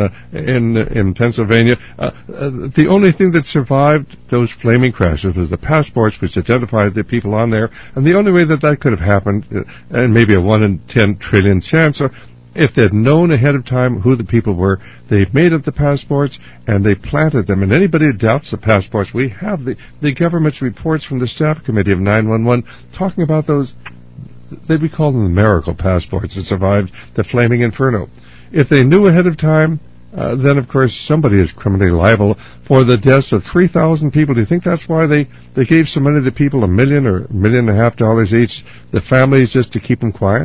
in Pennsylvania. The only thing that survived those flaming crashes was the passports, which identified the people on there, and the only way that could have happened, and maybe a 1 in 10 trillion chance, if they'd known ahead of time who the people were, they made up the passports and they planted them. And anybody who doubts the passports, we have the government's reports from the staff committee of 911 talking about those, we call them the miracle passports that survived the flaming inferno. If they knew ahead of time, then of course somebody is criminally liable for the deaths of 3,000 people. Do you think that's why they gave some money to people, $1 million or $1.5 million each, the families, just to keep them quiet?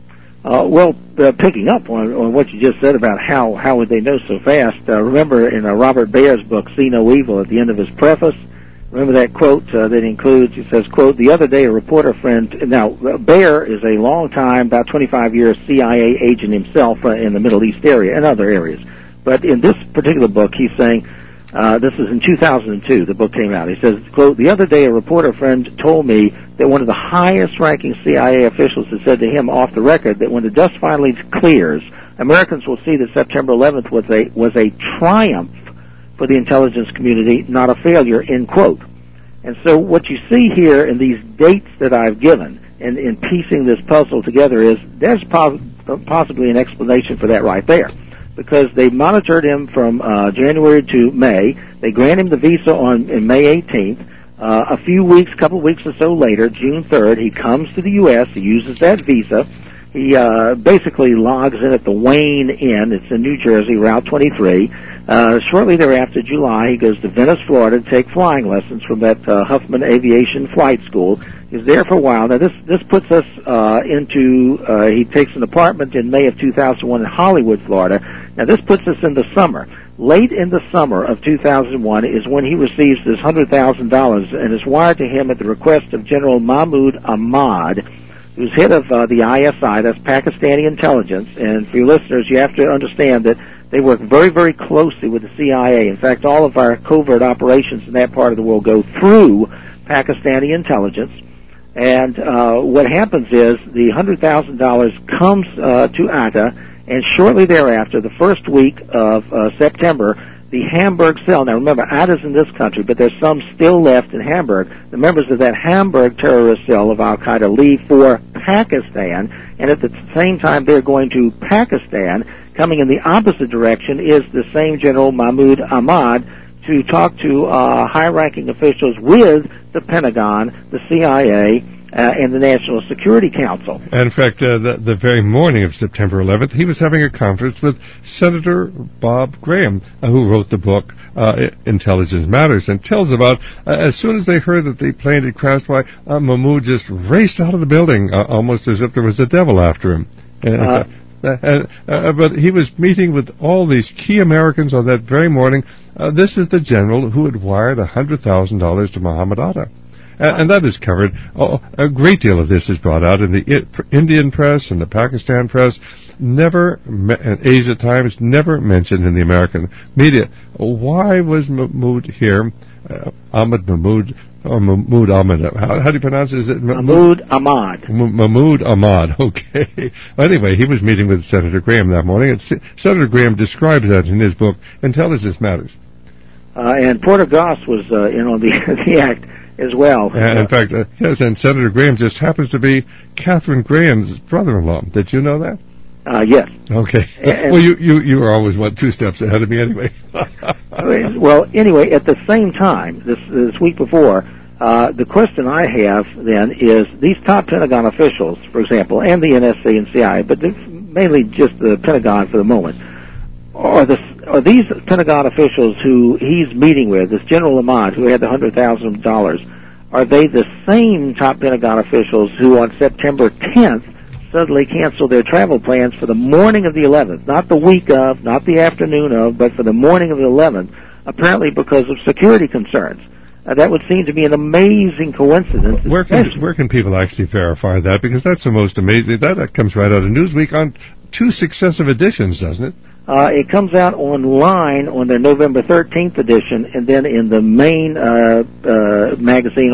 Picking up on what you just said about how would they know so fast, remember in Robert Bayer's book, See No Evil, at the end of his preface, remember that quote that includes, he says, quote, the other day a reporter friend, now Bayer is a long time, about 25 years CIA agent himself in the Middle East area and other areas. But in this particular book, he's saying, this is in 2002, the book came out. He says, quote, the other day a reporter friend told me that one of the highest-ranking CIA officials had said to him off the record that when the dust finally clears, Americans will see that September 11th was a triumph for the intelligence community, not a failure, end quote. And so what you see here in these dates that I've given in piecing this puzzle together is there's possibly an explanation for that right there. Because they monitored him from January to May. They grant him the visa in May 18th. A couple of weeks or so later, June 3rd, he comes to the U.S. He uses that visa. He basically logs in at the Wayne Inn. It's in New Jersey, Route 23. Shortly thereafter, July, he goes to Venice, Florida, to take flying lessons from that Huffman Aviation Flight School. He's there for a while. Now, this puts us he takes an apartment in May of 2001 in Hollywood, Florida. Now, this puts us in the summer. Late in the summer of 2001 is when he receives this $100,000 and is wired to him at the request of General Mahmoud Ahmad, who's head of the ISI, that's Pakistani intelligence. And for your listeners, you have to understand that They work very, very closely with the CIA. In fact, all of our covert operations in that part of the world go through Pakistani intelligence. And what happens is the $100,000 comes to Atta, and shortly thereafter, the first week of September, the Hamburg cell, now remember, Atta's in this country, but there's some still left in Hamburg. The members of that Hamburg terrorist cell of Al-Qaeda leave for Pakistan, and at the same time they're going to Pakistan. Coming in the opposite direction is the same General Mahmoud Ahmad to talk to high-ranking officials with the Pentagon, the CIA, and the National Security Council. And in fact, the very morning of September 11th, he was having a conference with Senator Bob Graham, who wrote the book Intelligence Matters, and tells about as soon as they heard that the plane had crashed, Mahmoud just raced out of the building, almost as if there was a devil after him. But he was meeting with all these key Americans on that very morning. This is the general who had wired $100,000 to Muhammad Atta. And that is covered. A great deal of this is brought out in the Indian press and the Pakistan press, and Asia Times, never mentioned in the American media. Why was Mahmoud here? Ahmad Mahmoud, or Mahmoud Ahmad. How do you pronounce it? Is it Mahmoud Ahmad? Mahmoud Ahmad, okay. Anyway, he was meeting with Senator Graham that morning, and Senator Graham describes that in his book, Intelligence Matters. And Porter Goss was in on the act as well. And in fact, yes, and Senator Graham just happens to be Katharine Graham's brother-in-law. Did you know that? Yes. Okay. Well, you are always, 2 steps ahead of me anyway. Well, anyway, at the same time, this week before, the question I have then is these top Pentagon officials, for example, and the NSC and CIA, but mainly just the Pentagon for the moment, are these Pentagon officials who he's meeting with, this General Ahmad who had the $100,000, are they the same top Pentagon officials who on September 10th suddenly canceled their travel plans for the morning of the 11th, not the week of, not the afternoon of, but for the morning of the 11th, apparently because of security concerns? That would seem to be an amazing coincidence. Where can people actually verify that? Because that's the most amazing. That comes right out of Newsweek on 2 successive editions, doesn't it? It comes out online on their November 13th edition, and then in the main magazine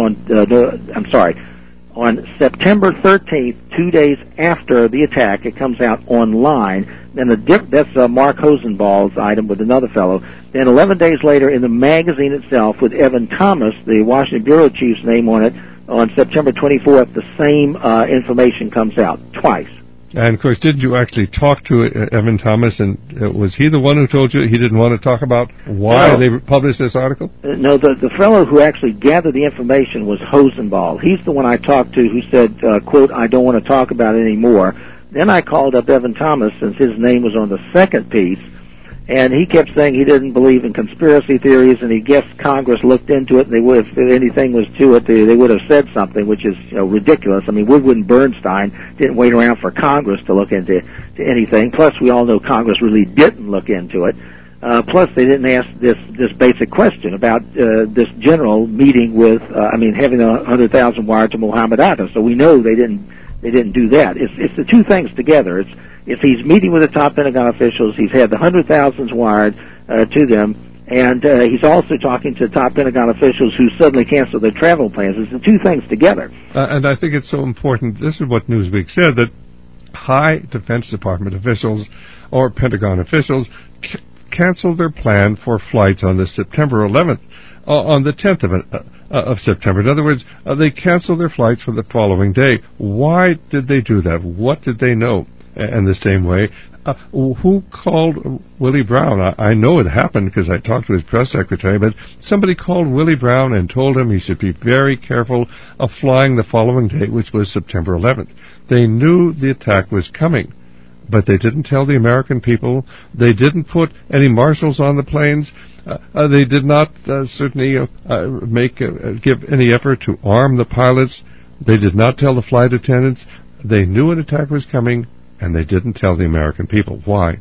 on September 13th, 2 days after the attack. It comes out online. Then that's Mark Hosenball's item with another fellow. Then 11 days later in the magazine itself with Evan Thomas, the Washington Bureau Chief's name on it, on September 24th, the same information comes out twice. And, of course, didn't you actually talk to Evan Thomas, and was he the one who told you he didn't want to talk about why they published this article? No, the fellow who actually gathered the information was Hosenball. He's the one I talked to who said, quote, I don't want to talk about it anymore. Then I called up Evan Thomas, since his name was on the second piece, and he kept saying he didn't believe in conspiracy theories, and he guessed Congress looked into it, and they would, if anything was to it, they would have said something, which is ridiculous. I mean, Woodward and Bernstein didn't wait around for Congress to look into anything. Plus, we all know Congress really didn't look into it. Plus, they didn't ask this basic question about this general meeting with, having 100,000 wired to Muhammad Atta. So we know they didn't do that. It's the two things together. If he's meeting with the top Pentagon officials, he's had the 100,000s wired to them, and he's also talking to top Pentagon officials who suddenly canceled their travel plans. It's the two things together. And I think it's so important. This is what Newsweek said, that high Defense Department officials or Pentagon officials canceled their plan for flights on the September 11th, on the 10th of September. In other words, they canceled their flights for the following day. Why did they do that? What did they know? And the same way, who called Willie Brown? I know it happened because I talked to his press secretary, but somebody called Willie Brown and told him he should be very careful of flying the following day, which was September 11th. They knew the attack was coming, but they didn't tell the American people. They didn't put any marshals on the planes. They did not certainly give any effort to arm the pilots. They did not tell the flight attendants. They knew an attack was coming, and they didn't tell the American people. Why?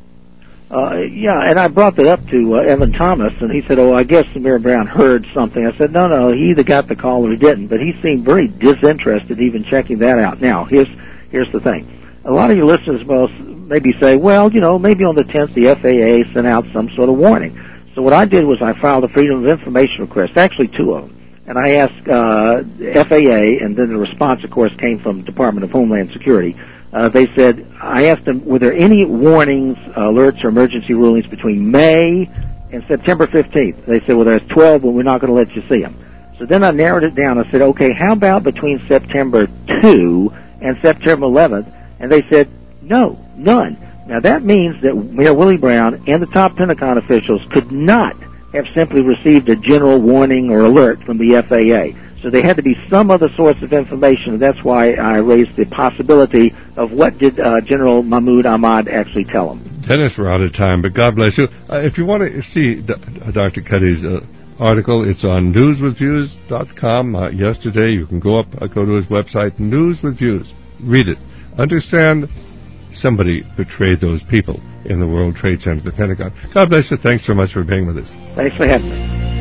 And I brought that up to Evan Thomas, and he said, I guess Samir Brown heard something. I said, no, he either got the call or he didn't, but he seemed very disinterested even checking that out. Now, here's the thing. A lot of your listeners maybe say, well, maybe on the 10th the FAA sent out some sort of warning. So what I did was I filed a Freedom of Information request, actually 2 of them. And I asked FAA, and then the response, of course, came from the Department of Homeland Security. They said, I asked them, were there any warnings, alerts, or emergency rulings between May and September 15th? They said, well, there's 12, but we're not going to let you see them. So then I narrowed it down. I said, okay, how about between September 2 and September 11th? And they said, no, none. Now, that means that Mayor Willie Brown and the top Pentagon officials could not have simply received a general warning or alert from the FAA. So there had to be some other source of information, and that's why I raised the possibility of what did General Mahmoud Ahmad actually tell them. Dennis, we're out of time, but God bless you. If you want to see Dr. Cuddy's article, it's on newswithviews.com. Yesterday, you can go to his website, News with Views. Read it. Understand somebody betrayed those people in the World Trade Center, the Pentagon. God bless you. Thanks so much for being with us. Thanks for having me.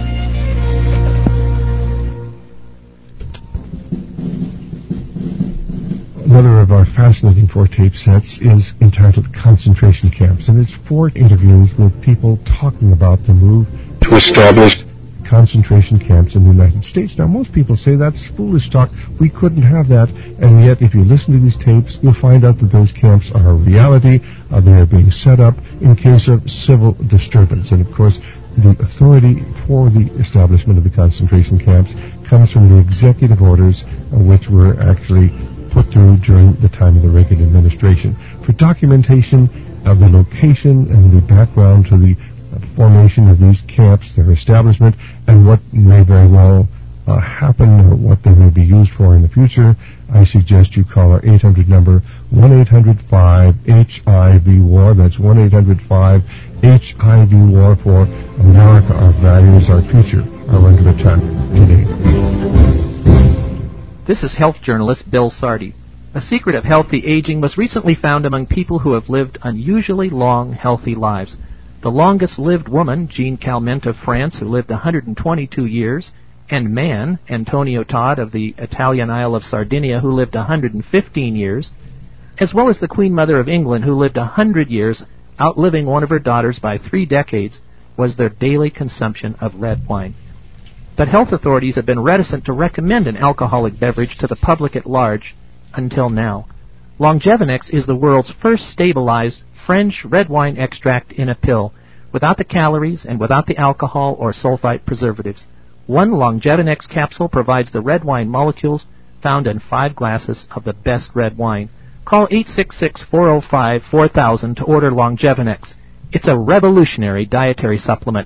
Another of our fascinating 4 tape sets is entitled Concentration Camps, and it's 4 interviews with people talking about the move to establish concentration camps in the United States. Now, most people say that's foolish talk. We couldn't have that, and yet if you listen to these tapes, you'll find out that those camps are a reality. They are being set up in case of civil disturbance, and of course, the authority for the establishment of the concentration camps comes from the executive orders, which were actually put through during the time of the Reagan administration. For documentation of the location and the background to the formation of these camps, their establishment, and what may very well happen or what they may be used for in the future, I suggest you call our 800 number, 1-800-5-HIV-WAR. That's 1-800-5-HIV-WAR for America, our values, our future are under attack today. This is health journalist Bill Sardi. A secret of healthy aging was recently found among people who have lived unusually long, healthy lives. The longest-lived woman, Jean Calment of France, who lived 122 years, and man, Antonio Todd of the Italian Isle of Sardinia, who lived 115 years, as well as the Queen Mother of England, who lived 100 years, outliving one of her daughters by 3 decades, was their daily consumption of red wine. But health authorities have been reticent to recommend an alcoholic beverage to the public at large until now. Longevinex is the world's first stabilized French red wine extract in a pill, without the calories and without the alcohol or sulfite preservatives. One Longevinex capsule provides the red wine molecules found in 5 glasses of the best red wine. Call 866-405-4000 to order Longevinex. It's a revolutionary dietary supplement.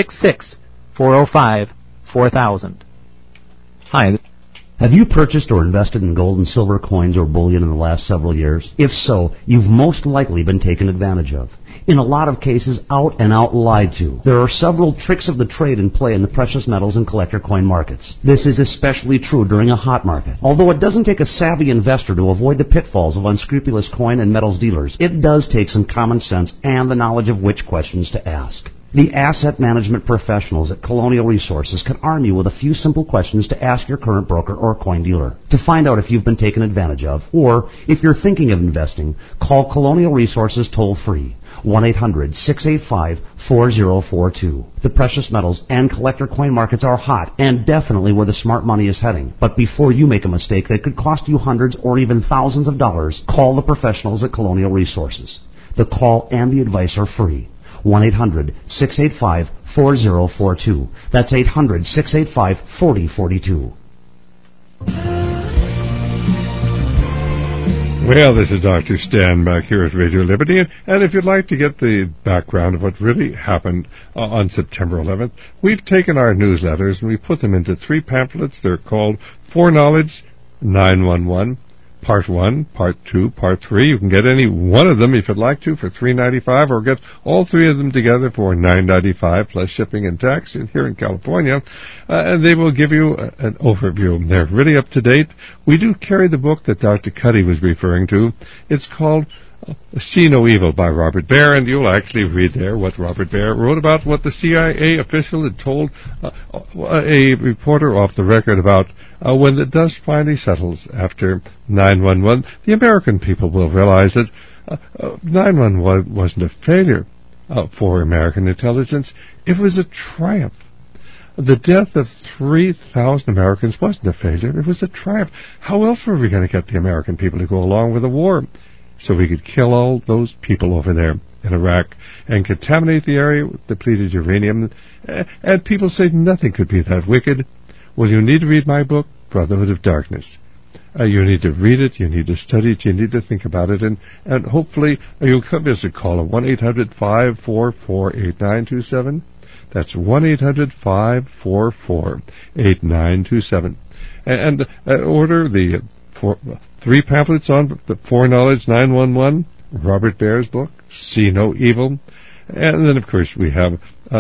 866-405-4000. Hi. Have you purchased or invested in gold and silver coins or bullion in the last several years? If so, you've most likely been taken advantage of. In a lot of cases, out and out lied to. There are several tricks of the trade in play in the precious metals and collector coin markets. This is especially true during a hot market. Although it doesn't take a savvy investor to avoid the pitfalls of unscrupulous coin and metals dealers, it does take some common sense and the knowledge of which questions to ask. The asset management professionals at Colonial Resources can arm you with a few simple questions to ask your current broker or coin dealer. To find out if you've been taken advantage of, or if you're thinking of investing, call Colonial Resources toll-free, 1-800-685-4042. The precious metals and collector coin markets are hot and definitely where the smart money is heading. But before you make a mistake that could cost you hundreds or even thousands of dollars, call the professionals at Colonial Resources. The call and the advice are free. 1-800-685-4042. That's 800-685-4042. Well, this is Dr. Stan back here at Radio Liberty, and if you'd like to get the background of what really happened on September 11th, we've taken our newsletters and we put them into 3 pamphlets. They're called Foreknowledge 911, Part 1, Part 2, Part 3. You can get any one of them if you'd like to for $3.95, or get all 3 of them together for $9.95 plus shipping and tax here in California. And they will give you an overview. They're really up to date. We do carry the book that Dr. Cuddy was referring to. It's called See No Evil by Robert Baer, and you'll actually read there what Robert Baer wrote about what the CIA official had told a reporter off the record about when the dust finally settles after 9/11. The American people will realize that 9/11 wasn't a failure for American intelligence. It was a triumph. The death of 3,000 Americans wasn't a failure. It was a triumph. How else were we going to get the American people to go along with the war? So we could kill all those people over there in Iraq and contaminate the area with depleted uranium. And people say nothing could be that wicked. Well, you need to read my book, Brotherhood of Darkness. You need to read it, you need to study it, you need to think about it, and hopefully you'll give us a call at 1-800-544-8927. That's 1-800-544-8927. And order the 3 pamphlets on the Foreknowledge 911, Robert Baer's book, See No Evil. And then, of course, we have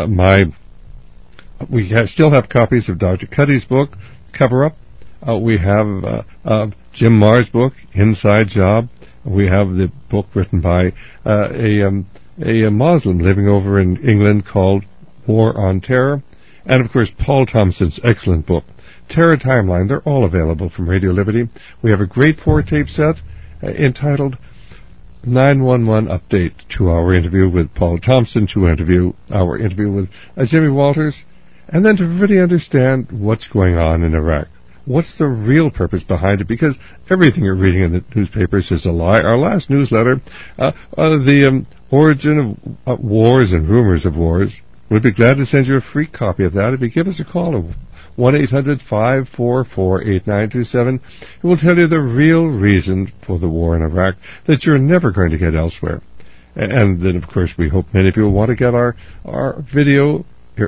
still have copies of Dr. Cuddy's book, Cover Up. We have Jim Marr's book, Inside Job. We have the book written by a Muslim living over in England called War on Terror. And, of course, Paul Thompson's excellent book, Terror Timeline. They're all available from Radio Liberty. We have a great 4-tape set entitled 911 Update, 2-hour interview with Paul Thompson, 2-hour interview with Jimmy Walters, and then to really understand what's going on in Iraq. What's the real purpose behind it? Because everything you're reading in the newspapers is a lie. Our last newsletter, the origin of wars and rumors of wars, we'd be glad to send you a free copy of that if you give us a call at 1-800-544-8927. It will tell you the real reason for the war in Iraq that you're never going to get elsewhere. And then, of course, we hope many people want to get our video,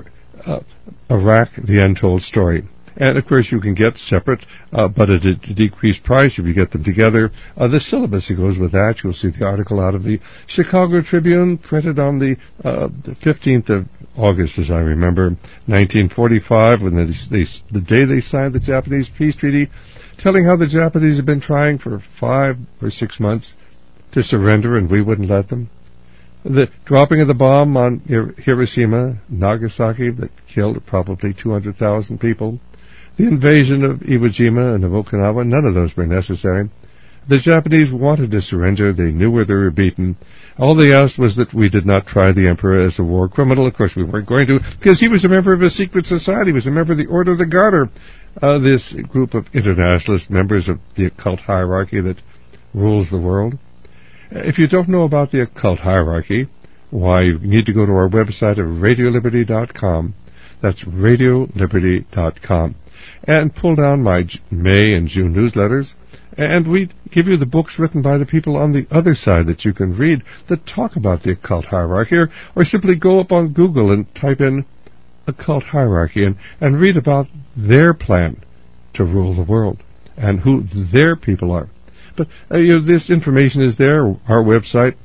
Iraq, The Untold Story. And, of course, you can get separate, but at a decreased price if you get them together. The syllabus that goes with that, you'll see the article out of the Chicago Tribune, printed on the 15th of August, as I remember, 1945, when the day they signed the Japanese peace treaty, telling how the Japanese had been trying for 5 or 6 months to surrender, and we wouldn't let them. The dropping of the bomb on Hiroshima, Nagasaki, that killed probably 200,000 people. The invasion of Iwo Jima and of Okinawa, none of those were necessary. The Japanese wanted to surrender. They knew where they were beaten. All they asked was that we did not try the emperor as a war criminal. Of course, we weren't going to, because he was a member of a secret society. He was a member of the Order of the Garter, this group of internationalist members of the occult hierarchy that rules the world. If you don't know about the occult hierarchy, why, you need to go to our website at radioliberty.com. That's radioliberty.com. And pull down my May and June newsletters, and we give you the books written by the people on the other side that you can read that talk about the occult hierarchy, or simply go up on Google and type in occult hierarchy and read about their plan to rule the world and who their people are. But this information is there, our website,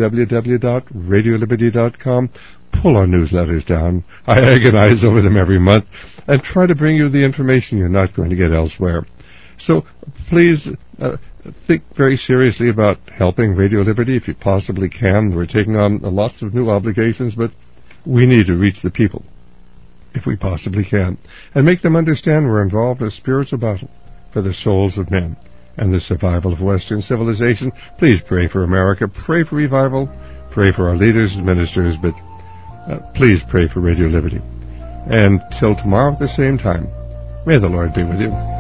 www.radioliberty.com. Pull our newsletters down. I agonize over them every month and try to bring you the information you're not going to get elsewhere. So please think very seriously about helping Radio Liberty if you possibly can. We're taking on lots of new obligations, but we need to reach the people if we possibly can and make them understand we're involved in a spiritual battle for the souls of men and the survival of Western civilization. Please pray for America, pray for revival, pray for our leaders and ministers, but please pray for Radio Liberty. And till tomorrow at the same time, may the Lord be with you.